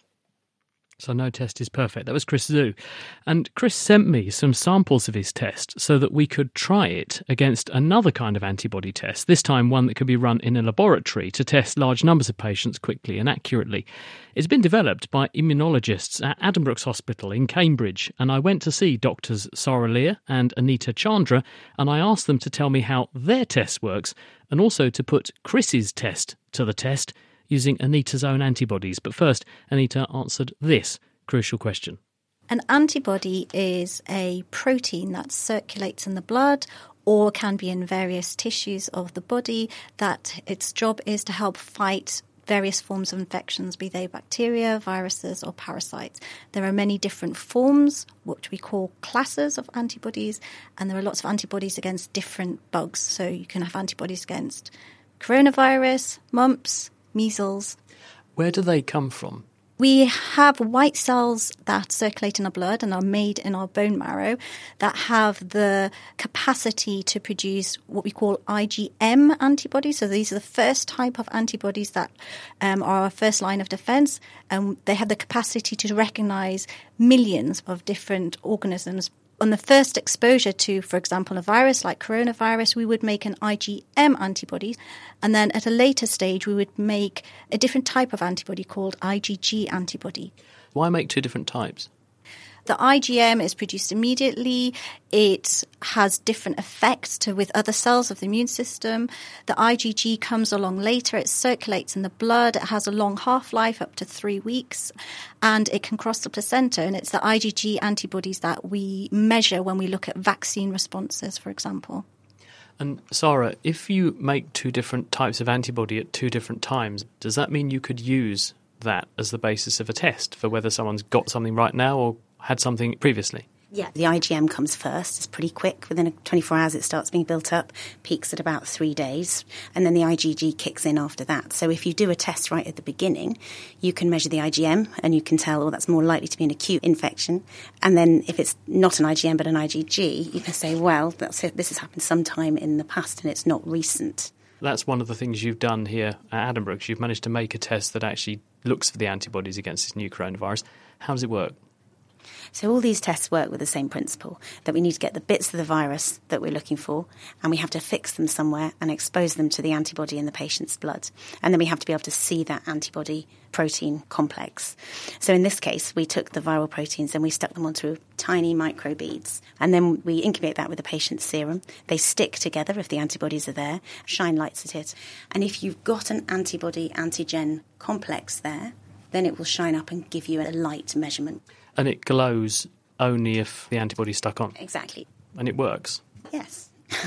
So no test is perfect. That was Chris Zhu. And Chris sent me some samples of his test so that we could try it against another kind of antibody test, this time one that could be run in a laboratory to test large numbers of patients quickly and accurately. It's been developed by immunologists at Addenbrooke's Hospital in Cambridge, and I went to see doctors Saralia and Anita Chandra, and I asked them to tell me how their test works and also to put Chris's test to the test using Anita's own antibodies. But first, Anita answered this crucial question. An antibody is a protein that circulates in the blood or can be in various tissues of the body that its job is to help fight various forms of infections, be they bacteria, viruses or parasites. There are many different forms, what we call classes of antibodies, and there are lots of antibodies against different bugs. So you can have antibodies against coronavirus, mumps, measles. Where do they come from? We have white cells that circulate in our blood and are made in our bone marrow that have the capacity to produce what we call IgM antibodies. So these are the first type of antibodies that are our first line of defense. And they have the capacity to recognize millions of different organisms. On the first exposure to, for example, a virus like coronavirus, we would make an IgM antibody. And then at a later stage, we would make a different type of antibody called IgG antibody. Why make two different types? The IgM is produced immediately. It has different effects with other cells of the immune system. The IgG comes along later. It circulates in the blood. It has a long half-life, up to 3 weeks, and it can cross the placenta. And it's the IgG antibodies that we measure when we look at vaccine responses, for example. And Sarah, if you make two different types of antibody at two different times, does that mean you could use that as the basis of a test for whether someone's got something right now or had something previously? Yeah, the IgM comes first. It's pretty quick. Within 24 hours, it starts being built up, peaks at about 3 days, and then the IgG kicks in after that. So if you do a test right at the beginning, you can measure the IgM and you can tell, that's more likely to be an acute infection. And then if it's not an IgM but an IgG, you can say, well, this has happened sometime in the past and it's not recent. That's one of the things you've done here at Addenbrooke's. You've managed to make a test that actually looks for the antibodies against this new coronavirus. How does it work? So all these tests work with the same principle, that we need to get the bits of the virus that we're looking for, and we have to fix them somewhere and expose them to the antibody in the patient's blood. And then we have to be able to see that antibody protein complex. So in this case, we took the viral proteins and we stuck them onto tiny microbeads. And then we incubate that with the patient's serum. They stick together if the antibodies are there, shine lights at it. And if you've got an antibody-antigen complex there, then it will shine up and give you a light measurement. And it glows only if the antibody's stuck on? Exactly. And it works? Yes.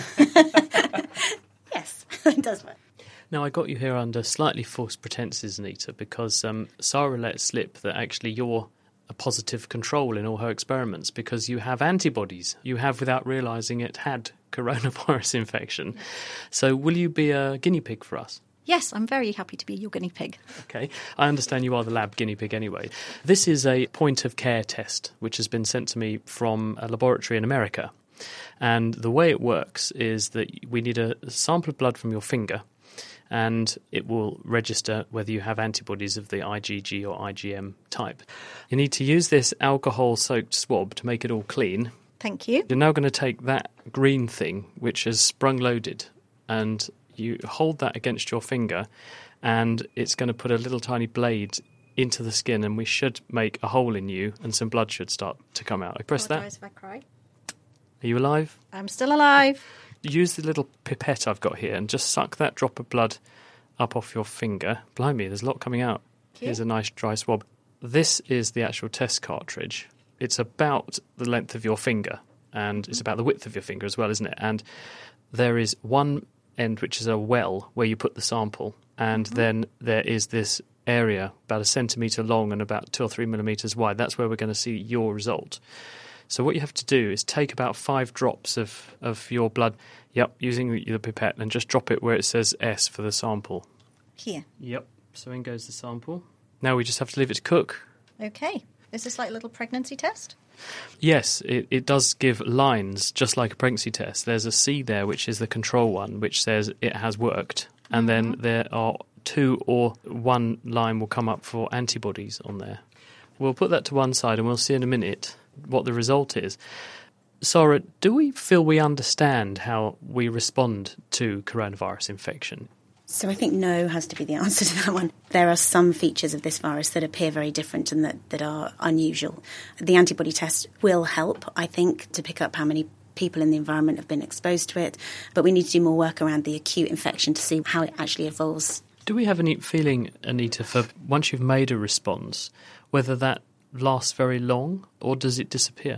Yes, it does work. Now, I got you here under slightly false pretenses, Anita, because Sarah let slip that actually you're a positive control in all her experiments because you have antibodies. You have, without realising it, had coronavirus infection. So will you be a guinea pig for us? Yes, I'm very happy to be your guinea pig. Okay. I understand you are the lab guinea pig anyway. This is a point-of-care test which has been sent to me from a laboratory in America. And the way it works is that we need a sample of blood from your finger and it will register whether you have antibodies of the IgG or IgM type. You need to use this alcohol-soaked swab to make it all clean. Thank you. You're now going to take that green thing, which is sprung-loaded, and you hold that against your finger and it's going to put a little tiny blade into the skin and we should make a hole in you and some blood should start to come out. I press that. If I cry. Are you alive? I'm still alive. Use the little pipette I've got here and just suck that drop of blood up off your finger. Blimey, there's a lot coming out. Here's a nice dry swab. This is the actual test cartridge. It's about the length of your finger and it's about the width of your finger as well, isn't it? And there is one end which is a well where you put the sample and then there is this area about 1 centimetre long and about 2 or 3 millimetres wide. That's where we're going to see your result. So what you have to do is take about 5 drops of your blood, using the pipette, and just drop it where it says S for the sample. Here. Yep, so in goes the sample. Now we just have to leave it to cook. Okay. Is this like a little pregnancy test? Yes, it does give lines, just like a pregnancy test. There's a C there, which is the control one, which says it has worked. And then there are 2 or 1 line will come up for antibodies on there. We'll put that to one side and we'll see in a minute what the result is. Sarah, do we feel we understand how we respond to coronavirus infection? So I think no has to be the answer to that one. There are some features of this virus that appear very different and that are unusual. The antibody test will help, I think, to pick up how many people in the environment have been exposed to it, but we need to do more work around the acute infection to see how it actually evolves. Do we have any feeling, Anita, for once you've made a response, whether that lasts very long or does it disappear?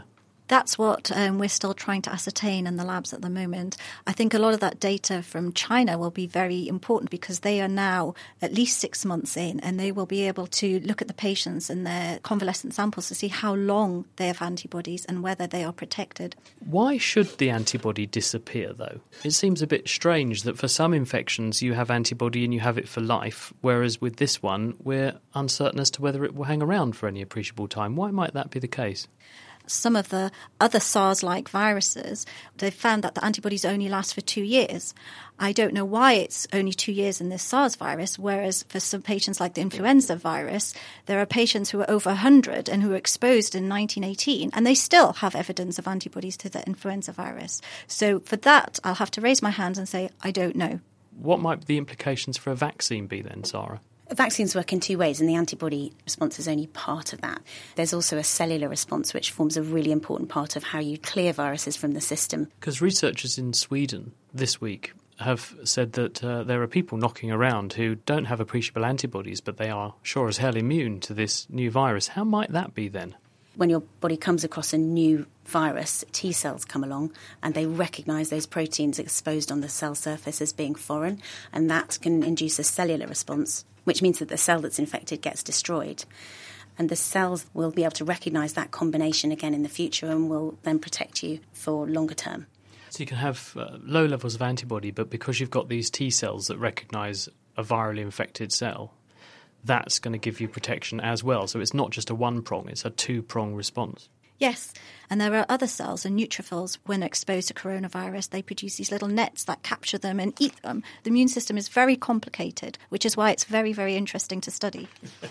That's what we're still trying to ascertain in the labs at the moment. I think a lot of that data from China will be very important because they are now at least 6 months in, and they will be able to look at the patients and their convalescent samples to see how long they have antibodies and whether they are protected. Why should the antibody disappear, though? It seems a bit strange that for some infections you have antibody and you have it for life, whereas with this one we're uncertain as to whether it will hang around for any appreciable time. Why might that be the case? Some of the other SARS-like viruses, they've found that the antibodies only last for 2 years. I don't know why it's only 2 years in this SARS virus, whereas for some patients like the influenza virus, there are patients who are over 100 and who were exposed in 1918, and they still have evidence of antibodies to the influenza virus. So for that, I'll have to raise my hand and say, I don't know. What might the implications for a vaccine be then, Sarah? Vaccines work in two ways, and the antibody response is only part of that. There's also a cellular response, which forms a really important part of how you clear viruses from the system. Because researchers in Sweden this week have said that there are people knocking around who don't have appreciable antibodies, but they are sure as hell immune to this new virus. How might that be then? When your body comes across a new virus, T cells come along and they recognise those proteins exposed on the cell surface as being foreign, and that can induce a cellular response, which means that the cell that's infected gets destroyed. And the cells will be able to recognise that combination again in the future and will then protect you for longer term. So you can have low levels of antibody, but because you've got these T cells that recognise a virally infected cell, that's going to give you protection as well. So it's not just a one-prong, it's a two-prong response. Yes, and there are other cells and neutrophils. When exposed to coronavirus, they produce these little nets that capture them and eat them. The immune system is very complicated, which is why it's very, very interesting to study.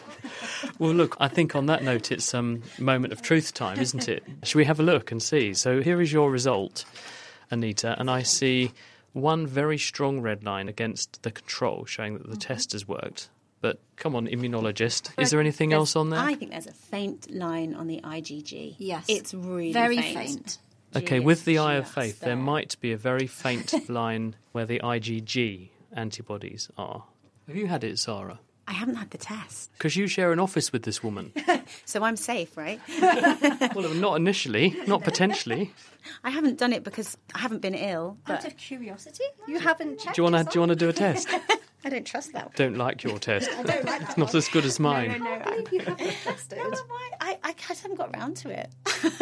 Well, look, I think on that note, it's moment of truth time, isn't it? Should we have a look and see? So here is your result, Anita, and I see one very strong red line against the control, showing that the test has worked. But come on, immunologist, is there anything else on there? I think there's a faint line on the IgG. Yes. It's really very faint. Okay, with the eye of faith, there might be a very faint line where the IgG antibodies are. Have you had it, Sarah? I haven't had the test. Because you share an office with this woman. So I'm safe, right? Well, not initially, not potentially. I haven't done it because I haven't been ill. But... Out of curiosity? You haven't checked Do you want to do a test? I don't trust that. Don't like your test. I don't like that. It's not as good as mine. No. I believe you haven't tested. No, why? I haven't got round to it.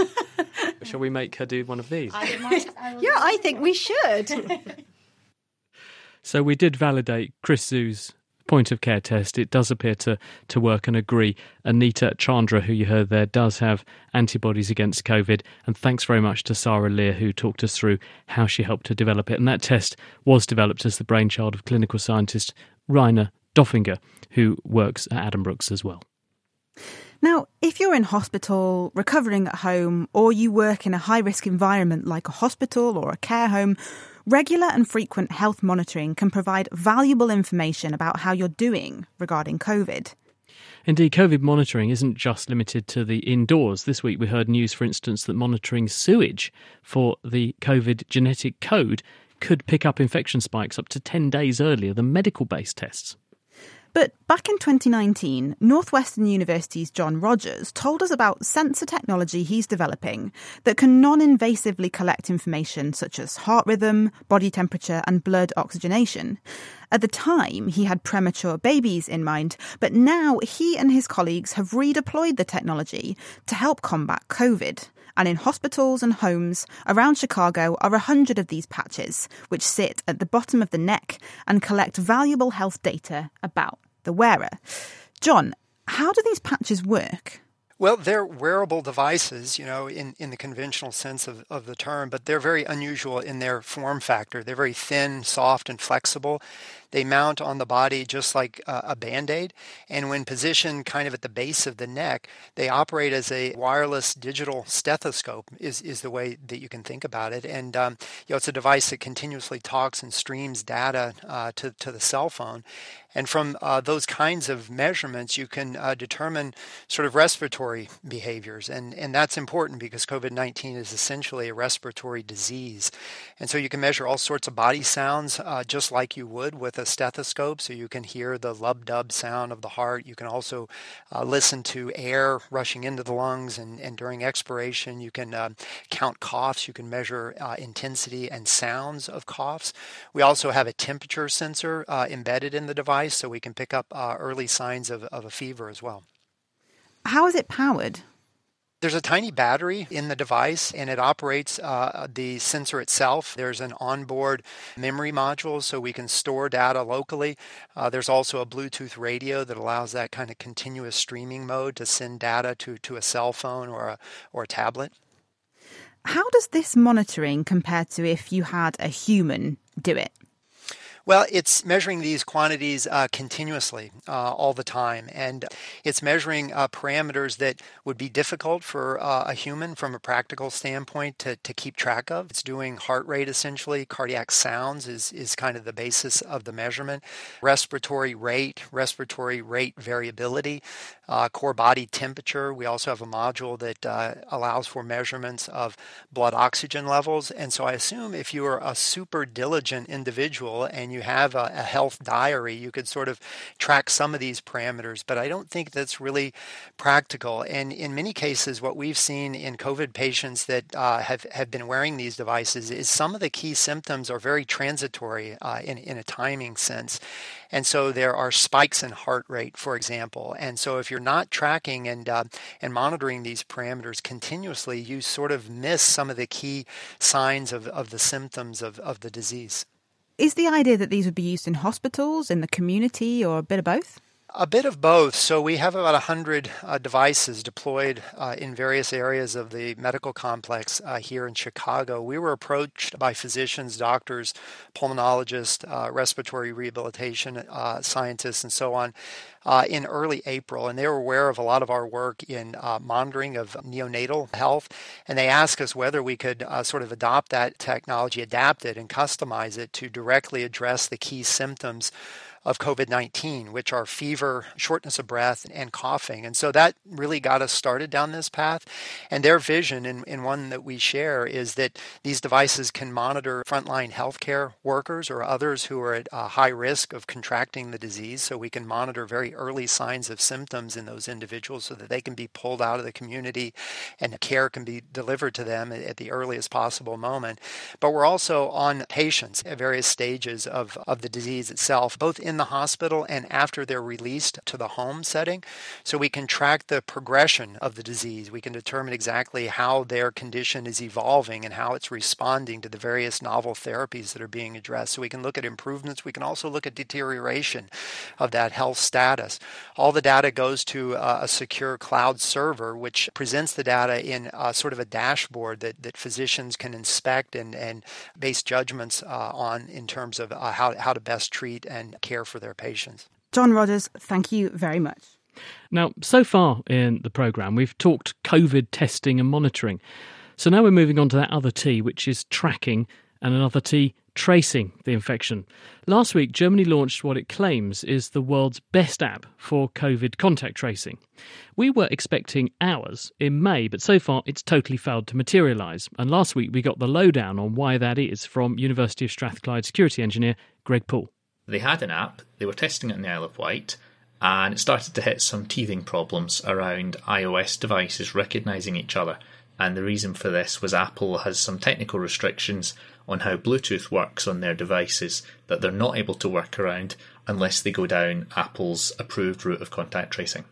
Shall we make her do one of these? I think we should. So we did validate Chris Zhu's point of care test. It does appear to work and agree. Anita Chandra, who you heard there, does have antibodies against COVID. And thanks very much to Sarah Lear, who talked us through how she helped to develop it. And that test was developed as the brainchild of clinical scientist Rainer Doffinger, who works at Addenbrooke's as well. Now, if you're in hospital, recovering at home, or you work in a high-risk environment like a hospital or a care home, regular and frequent health monitoring can provide valuable information about how you're doing regarding COVID. Indeed, COVID monitoring isn't just limited to the indoors. This week we heard news, for instance, that monitoring sewage for the COVID genetic code could pick up infection spikes up to 10 days earlier than medical-based tests. But back in 2019, Northwestern University's John Rogers told us about sensor technology he's developing that can non-invasively collect information such as heart rhythm, body temperature and blood oxygenation. At the time, he had premature babies in mind, but now he and his colleagues have redeployed the technology to help combat COVID. And in hospitals and homes around Chicago are 100 of these patches, which sit at the bottom of the neck and collect valuable health data about the wearer. John, how do these patches work? Well, they're wearable devices, in the conventional sense of the term, but they're very unusual in their form factor. They're very thin, soft, and flexible. They mount on the body just like a Band-Aid, and when positioned kind of at the base of the neck, they operate as a wireless digital stethoscope is the way that you can think about it. And it's a device that continuously talks and streams data to the cell phone. And from those kinds of measurements, you can determine sort of respiratory behaviors. And that's important because COVID-19 is essentially a respiratory disease. And so you can measure all sorts of body sounds just like you would with a stethoscope, so you can hear the lub-dub sound of the heart. You can also listen to air rushing into the lungs, and during expiration, you can count coughs. You can measure intensity and sounds of coughs. We also have a temperature sensor embedded in the device, so we can pick up early signs of a fever as well. How is it powered? There's a tiny battery in the device, and it operates the sensor itself. There's an onboard memory module, so we can store data locally. There's also a Bluetooth radio that allows that kind of continuous streaming mode to send data to a cell phone or a tablet. How does this monitoring compare to if you had a human do it? Well, it's measuring these quantities continuously all the time, and it's measuring parameters that would be difficult for a human from a practical standpoint to keep track of. It's doing heart rate essentially. Cardiac sounds is kind of the basis of the measurement. Respiratory rate variability, core body temperature. We also have a module that allows for measurements of blood oxygen levels. And so I assume if you are a super diligent individual and you have a health diary, you could sort of track some of these parameters, but I don't think that's really practical. And in many cases, what we've seen in COVID patients that have been wearing these devices is some of the key symptoms are very transitory in a timing sense. And so there are spikes in heart rate, for example. And so if you're not tracking and monitoring these parameters continuously, you sort of miss some of the key signs of the symptoms of the disease. Is the idea that these would be used in hospitals, in the community, or a bit of both? A bit of both. So we have about 100 devices deployed in various areas of the medical complex here in Chicago. We were approached by physicians, doctors, pulmonologists, respiratory rehabilitation scientists, and so on in early April, and they were aware of a lot of our work in monitoring of neonatal health, and they asked us whether we could sort of adopt that technology, adapt it, and customize it to directly address the key symptoms of COVID-19, which are fever, shortness of breath, and coughing. And so that really got us started down this path. And their vision, and one that we share, is that these devices can monitor frontline healthcare workers or others who are at high risk of contracting the disease. So we can monitor very early signs of symptoms in those individuals so that they can be pulled out of the community and care can be delivered to them at the earliest possible moment. But we're also on patients at various stages of the disease itself, both in the hospital and after they're released to the home setting. So we can track the progression of the disease. We can determine exactly how their condition is evolving and how it's responding to the various novel therapies that are being addressed. So we can look at improvements. We can also look at deterioration of that health status. All the data goes to a secure cloud server, which presents the data in sort of a dashboard that physicians can inspect and base judgments on in terms of how to best treat and care for their patients. John Rogers, thank you very much. Now, so far in the programme, we've talked COVID testing and monitoring. So now we're moving on to that other T, which is tracking, and another T, tracing the infection. Last week, Germany launched what it claims is the world's best app for COVID contact tracing. We were expecting ours in May, but so far it's totally failed to materialise. And last week we got the lowdown on why that is from University of Strathclyde security engineer Greg Poole. They had an app, they were testing it in the Isle of Wight, and it started to hit some teething problems around iOS devices recognising each other. And the reason for this was Apple has some technical restrictions on how Bluetooth works on their devices that they're not able to work around unless they go down Apple's approved route of contact tracing.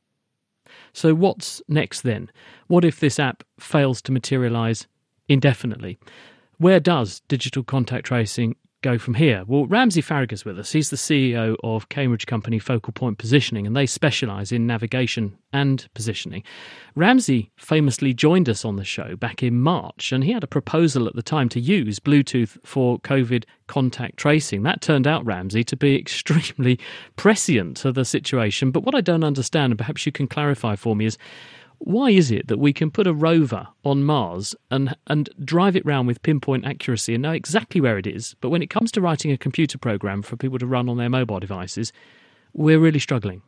So what's next then? What if this app fails to materialise indefinitely? Where does digital contact tracing go from here? Well, Ramsey Faragher's with us. He's the CEO of Cambridge company Focal Point Positioning, and they specialise in navigation and positioning. Ramsey famously joined us on the show back in March, and he had a proposal at the time to use Bluetooth for COVID contact tracing. That turned out, Ramsey, to be extremely prescient to the situation. But what I don't understand, and perhaps you can clarify for me, is why is it that we can put a rover on Mars and drive it round with pinpoint accuracy and know exactly where it is, but when it comes to writing a computer program for people to run on their mobile devices, we're really struggling?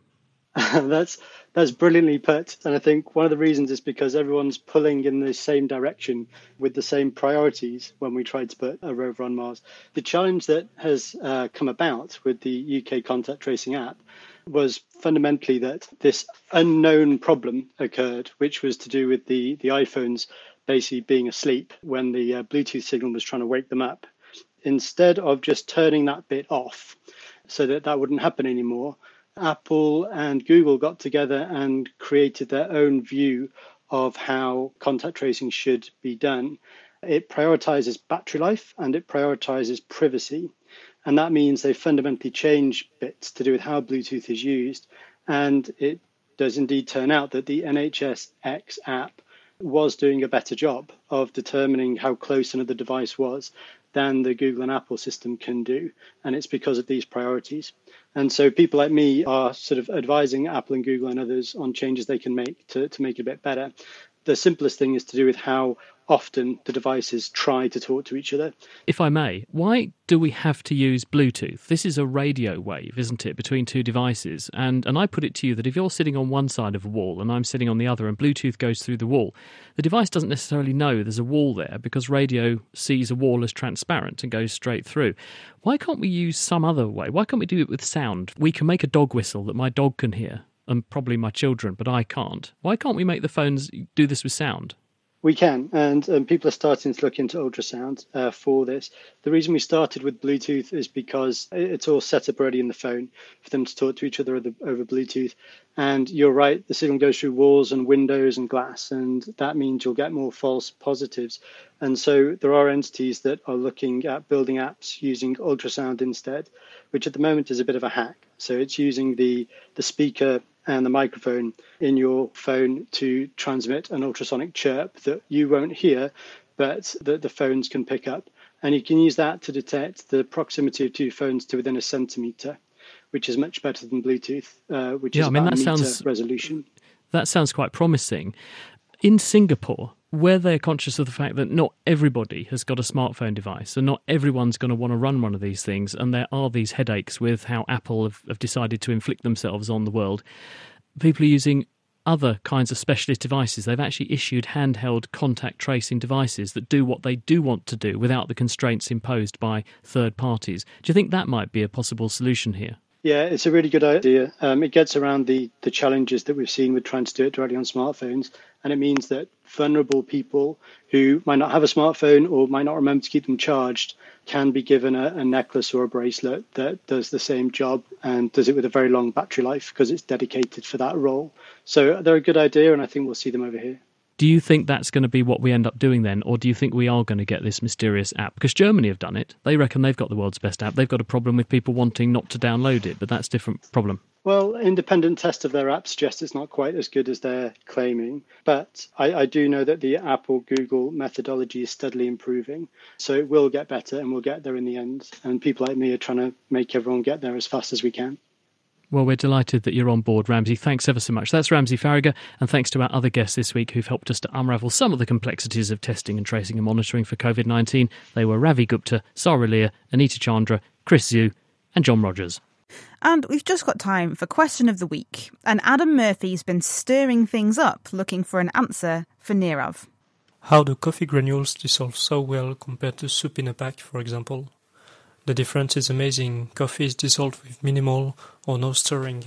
That's brilliantly put. And I think one of the reasons is because everyone's pulling in the same direction with the same priorities when we tried to put a rover on Mars. The challenge that has come about with the UK contact tracing app was fundamentally that this unknown problem occurred, which was to do with the iPhones basically being asleep when the Bluetooth signal was trying to wake them up. Instead of just turning that bit off so that wouldn't happen anymore, Apple and Google got together and created their own view of how contact tracing should be done. It prioritizes battery life and it prioritizes privacy. And that means they fundamentally change bits to do with how Bluetooth is used. And it does indeed turn out that the NHS X app was doing a better job of determining how close another device was than the Google and Apple system can do. And it's because of these priorities. And so people like me are sort of advising Apple and Google and others on changes they can make to make it a bit better. The simplest thing is to do with how often the devices try to talk to each other. If I may, why do we have to use Bluetooth? This is a radio wave, isn't it, between two devices? And I put it to you that if you're sitting on one side of a wall and I'm sitting on the other and Bluetooth goes through the wall, the device doesn't necessarily know there's a wall there because radio sees a wall as transparent and goes straight through. Why can't we use some other way? Why can't we do it with sound? We can make a dog whistle that my dog can hear and probably my children, but I can't. Why can't we make the phones do this with sound? We can, and people are starting to look into ultrasound for this. The reason we started with Bluetooth is because it's all set up already in the phone for them to talk to each other over Bluetooth. And you're right, the signal goes through walls and windows and glass, and that means you'll get more false positives. And so there are entities that are looking at building apps using ultrasound instead, which at the moment is a bit of a hack. So it's using the speaker and the microphone in your phone to transmit an ultrasonic chirp that you won't hear, but that the phones can pick up. And you can use that to detect the proximity of two phones to within a centimetre, which is much better than Bluetooth, which is about a metre resolution. That sounds quite promising. In Singapore, where they're conscious of the fact that not everybody has got a smartphone device and not everyone's going to want to run one of these things, and there are these headaches with how Apple have decided to inflict themselves on the world, people are using other kinds of specialist devices. They've actually issued handheld contact tracing devices that do what they do want to do without the constraints imposed by third parties. Do you think that might be a possible solution here? Yeah, it's a really good idea. It gets around the challenges that we've seen with trying to do it directly on smartphones. And it means that vulnerable people who might not have a smartphone or might not remember to keep them charged can be given a necklace or a bracelet that does the same job and does it with a very long battery life because it's dedicated for that role. So they're a good idea, and I think we'll see them over here. Do you think that's going to be what we end up doing then, or do you think we are going to get this mysterious app? Because Germany have done it. They reckon they've got the world's best app. They've got a problem with people wanting not to download it, but that's a different problem. Well, independent test of their app suggests it's not quite as good as they're claiming. But I do know that the Apple-Google methodology is steadily improving. So it will get better and we'll get there in the end. And people like me are trying to make everyone get there as fast as we can. Well, we're delighted that you're on board, Ramsey. Thanks ever so much. That's Ramsey Faragher, and thanks to our other guests this week who've helped us to unravel some of the complexities of testing and tracing and monitoring for COVID-19. They were Ravi Gupta, Sara Lear, Anita Chandra, Chris Zhu, and John Rogers. And we've just got time for Question of the Week. And Adam Murphy's been stirring things up, looking for an answer for Nirav. How do coffee granules dissolve so well compared to soup in a pack, for example? The difference is amazing. Coffee is dissolved with minimal or no stirring.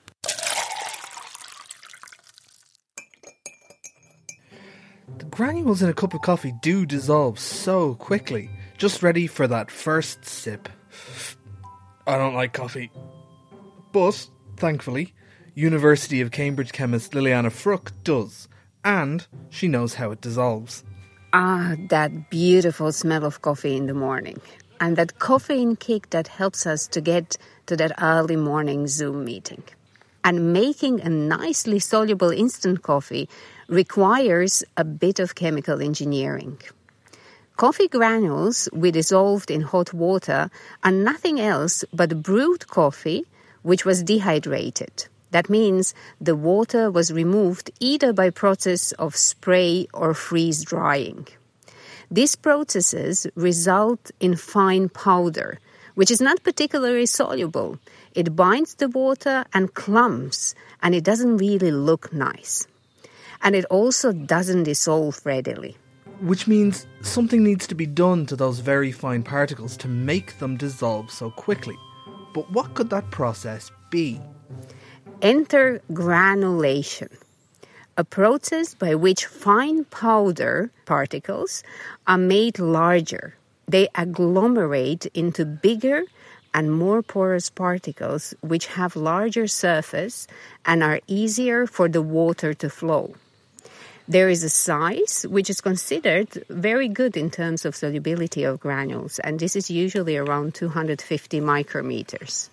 The granules in a cup of coffee do dissolve so quickly. Just ready for that first sip. I don't like coffee. But, thankfully, University of Cambridge chemist Liliana Fruck does. And she knows how it dissolves. Ah, that beautiful smell of coffee in the morning. And that caffeine kick that helps us to get to that early morning Zoom meeting. And making a nicely soluble instant coffee requires a bit of chemical engineering. Coffee granules we dissolved in hot water are nothing else but brewed coffee which was dehydrated. That means the water was removed either by process of spray or freeze drying. These processes result in fine powder, which is not particularly soluble. It binds the water and clumps, and it doesn't really look nice. And it also doesn't dissolve readily. Which means something needs to be done to those very fine particles to make them dissolve so quickly. But what could that process be? Enter granulation, a process by which fine powder particles are made larger. They agglomerate into bigger and more porous particles which have larger surface and are easier for the water to flow. There is a size which is considered very good in terms of solubility of granules, and this is usually around 250 micrometers.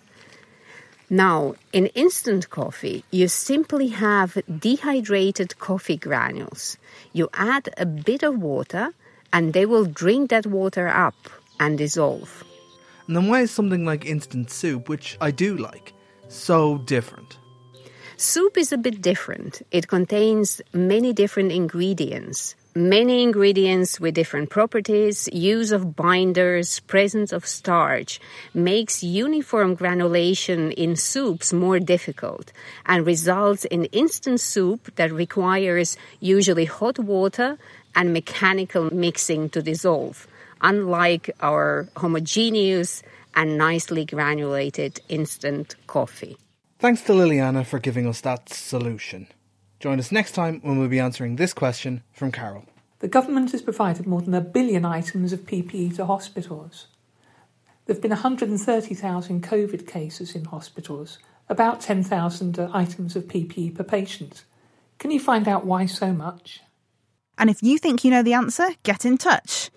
Now, in instant coffee, you simply have dehydrated coffee granules. You add a bit of water, and they will drink that water up and dissolve. And then why is something like instant soup, which I do like, so different? Soup is a bit different. It contains many different ingredients. Many ingredients with different properties, use of binders, presence of starch, makes uniform granulation in soups more difficult and results in instant soup that requires usually hot water and mechanical mixing to dissolve, unlike our homogeneous and nicely granulated instant coffee. Thanks to Liliana for giving us that solution. Join us next time when we'll be answering this question from Carol. The government has provided more than 1 billion items of PPE to hospitals. There have been 130,000 COVID cases in hospitals, about 10,000 items of PPE per patient. Can you find out why so much? And if you think you know the answer, get in touch.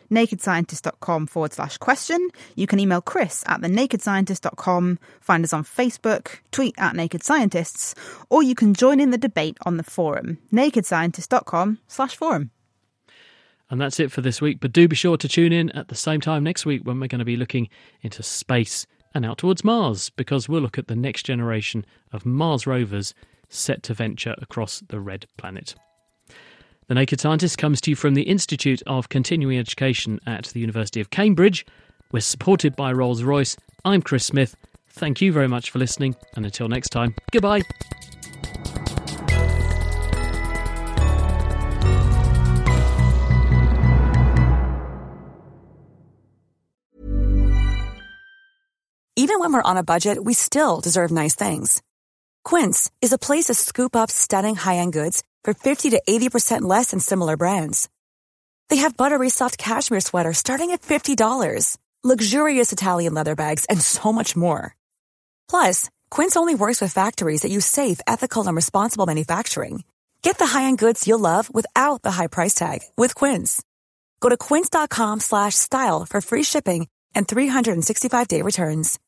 nakedscientist.com/question. You can email Chris at thenakedscientist.com, find us on Facebook, tweet at Naked Scientists, or you can join in the debate on the forum, nakedscientist.com/forum. And that's it for this week, but do be sure to tune in at the same time next week when we're going to be looking into space and out towards Mars, because we'll look at the next generation of Mars rovers set to venture across the red planet. The Naked Scientist comes to you from the Institute of Continuing Education at the University of Cambridge. We're supported by Rolls-Royce. I'm Chris Smith. Thank you very much for listening, and until next time, goodbye. Even when we're on a budget, we still deserve nice things. Quince is a place to scoop up stunning high-end goods for 50 to 80% less than similar brands. They have buttery soft cashmere sweaters starting at $50, luxurious Italian leather bags, and so much more. Plus, Quince only works with factories that use safe, ethical, and responsible manufacturing. Get the high-end goods you'll love without the high price tag with Quince. Go to quince.com/style for free shipping and 365-day returns.